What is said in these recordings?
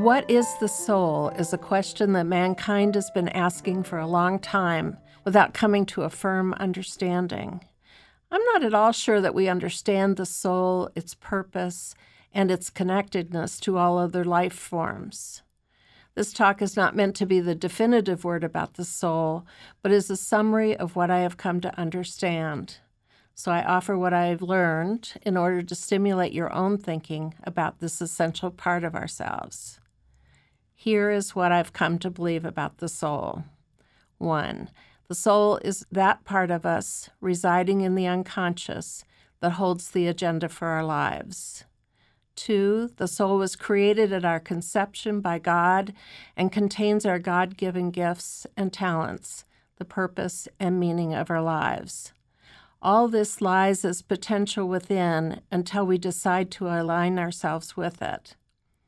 What is the soul is a question that mankind has been asking for a long time without coming to a firm understanding. I'm not at all sure that we understand the soul, its purpose, and its connectedness to all other life forms. This talk is not meant to be the definitive word about the soul, but is a summary of what I have come to understand. So I offer what I've learned in order to stimulate your own thinking about this essential part of ourselves. Here is what I've come to believe about the soul. 1. The soul is that part of us residing in the unconscious that holds the agenda for our lives. 2. The soul was created at our conception by God and contains our God-given gifts and talents, the purpose and meaning of our lives. All this lies as potential within until we decide to align ourselves with it.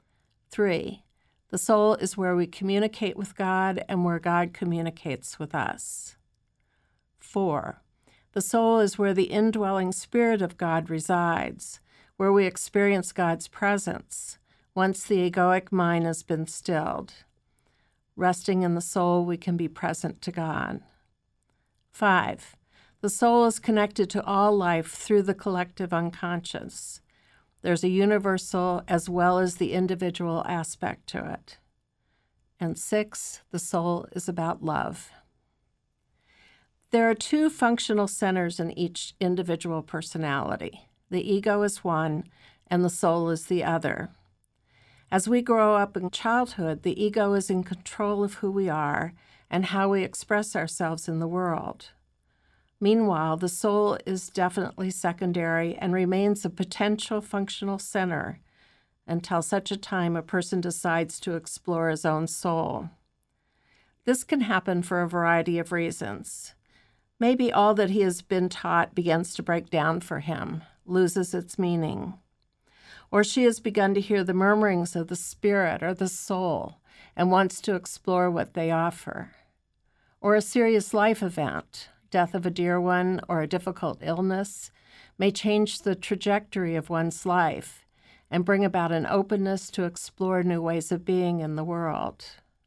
3. The soul is where we communicate with God and where God communicates with us. 4. The soul is where the indwelling Spirit of God resides, where we experience God's presence once the egoic mind has been stilled. Resting in the soul, we can be present to God. 5. The soul is connected to all life through the collective unconscious. There's a universal as well as the individual aspect to it. And 6, the soul is about love. There are 2 functional centers in each individual personality. The ego is one, and the soul is the other. As we grow up in childhood, the ego is in control of who we are and how we express ourselves in the world. Meanwhile, the soul is definitely secondary and remains a potential functional center until such a time a person decides to explore his own soul. This can happen for a variety of reasons. Maybe all that he has been taught begins to break down for him, loses its meaning. Or she has begun to hear the murmurings of the spirit or the soul and wants to explore what they offer. Or a serious life event, death of a dear one, or a difficult illness, may change the trajectory of one's life and bring about an openness to explore new ways of being in the world.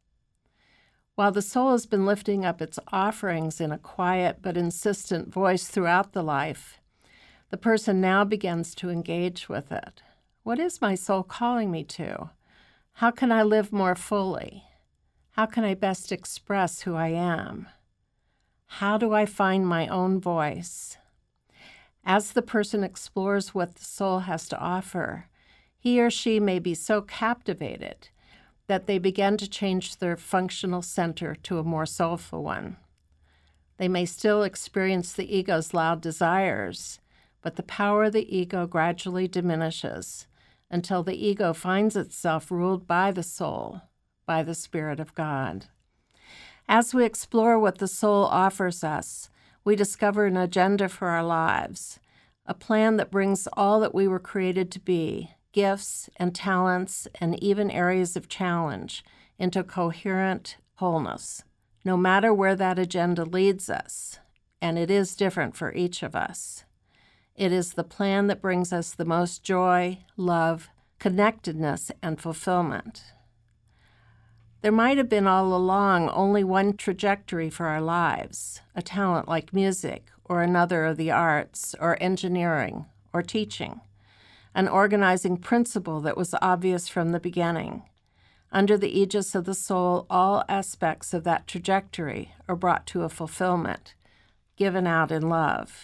While the soul has been lifting up its offerings in a quiet but insistent voice throughout the life, the person now begins to engage with it. What is my soul calling me to? How can I live more fully? How can I best express who I am? How do I find my own voice? As the person explores what the soul has to offer, he or she may be so captivated that they begin to change their functional center to a more soulful one. They may still experience the ego's loud desires, but the power of the ego gradually diminishes until the ego finds itself ruled by the soul, by the Spirit of God. As we explore what the soul offers us, we discover an agenda for our lives, a plan that brings all that we were created to be, gifts and talents and even areas of challenge, into coherent wholeness, no matter where that agenda leads us, and it is different for each of us. It is the plan that brings us the most joy, love, connectedness, and fulfillment. There might have been all along only one trajectory for our lives, a talent like music, or another of the arts, or engineering, or teaching, an organizing principle that was obvious from the beginning. Under the aegis of the soul, all aspects of that trajectory are brought to a fulfillment, given out in love.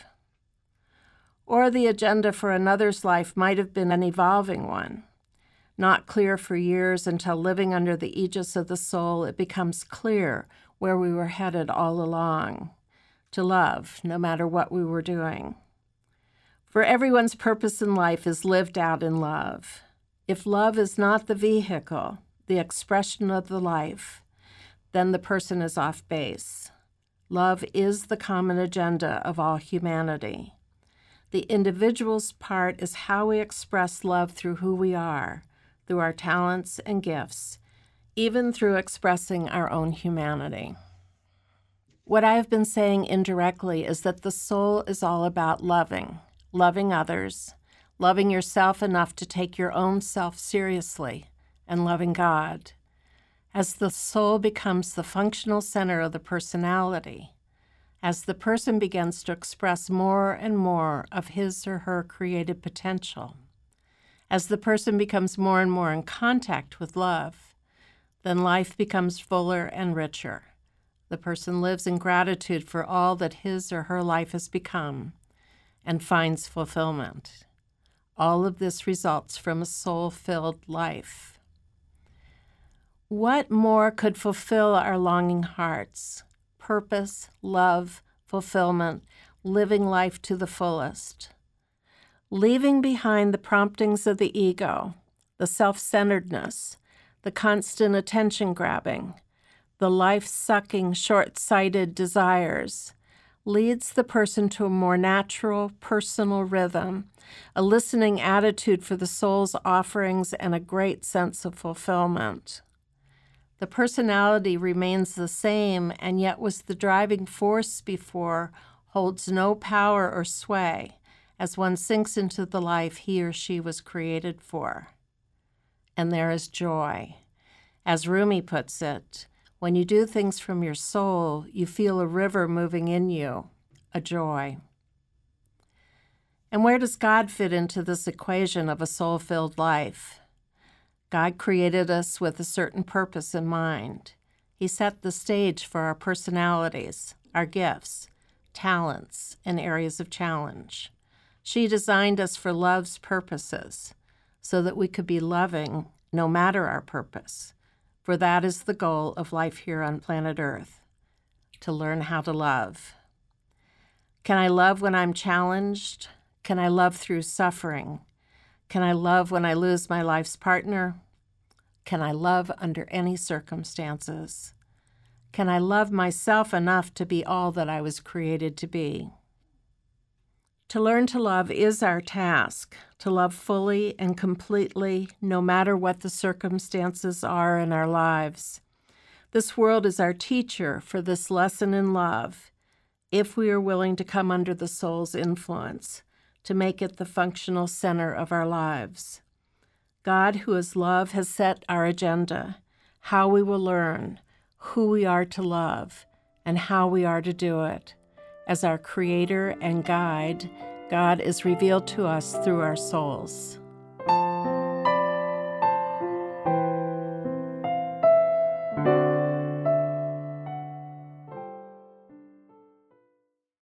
Or the agenda for another's life might have been an evolving one. Not clear for years until living under the aegis of the soul, it becomes clear where we were headed all along, to love, no matter what we were doing. For everyone's purpose in life is lived out in love. If love is not the vehicle, the expression of the life, then the person is off base. Love is the common agenda of all humanity. The individual's part is how we express love through who we are, through our talents and gifts, even through expressing our own humanity. What I have been saying indirectly is that the soul is all about loving others, loving yourself enough to take your own self seriously, and loving God. As the soul becomes the functional center of the personality, as the person begins to express more and more of his or her creative potential, as the person becomes more and more in contact with love, then life becomes fuller and richer. The person lives in gratitude for all that his or her life has become and finds fulfillment. All of this results from a soul-filled life. What more could fulfill our longing hearts? Purpose, love, fulfillment, living life to the fullest. Leaving behind the promptings of the ego, the self-centeredness, the constant attention-grabbing, the life-sucking, short-sighted desires, leads the person to a more natural, personal rhythm, a listening attitude for the soul's offerings, and a great sense of fulfillment. The personality remains the same, and yet was the driving force before, holds no power or sway as one sinks into the life he or she was created for. And there is joy. As Rumi puts it, when you do things from your soul, you feel a river moving in you, a joy. And where does God fit into this equation of a soul-filled life? God created us with a certain purpose in mind. He set the stage for our personalities, our gifts, talents, and areas of challenge. She designed us for love's purposes, so that we could be loving no matter our purpose, for that is the goal of life here on planet Earth, to learn how to love. Can I love when I'm challenged? Can I love through suffering? Can I love when I lose my life's partner? Can I love under any circumstances? Can I love myself enough to be all that I was created to be? To learn to love is our task, to love fully and completely, no matter what the circumstances are in our lives. This world is our teacher for this lesson in love, if we are willing to come under the soul's influence, to make it the functional center of our lives. God, who is love, has set our agenda, how we will learn, who we are to love, and how we are to do it. As our creator and guide, God is revealed to us through our souls.